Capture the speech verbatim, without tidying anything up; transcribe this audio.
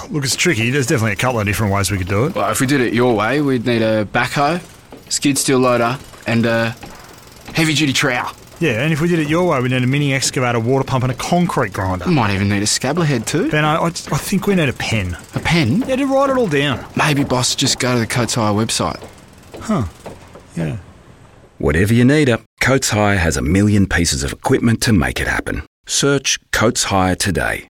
look, it's tricky. There's definitely a couple of different ways we could do it. Well, if we did it your way, we'd need a backhoe, skid steer loader, and a heavy-duty trowel. Yeah, and if we did it your way, we'd need a mini excavator, water pump and a concrete grinder. We might even need a scabler head too. Ben, I, I, I think we need a pen. A pen? Yeah, to write it all down. Maybe, boss, just go to the Coates Hire website. Huh. Yeah. Whatever you need it, Coates Hire has a million pieces of equipment to make it happen. Search Coates Hire today.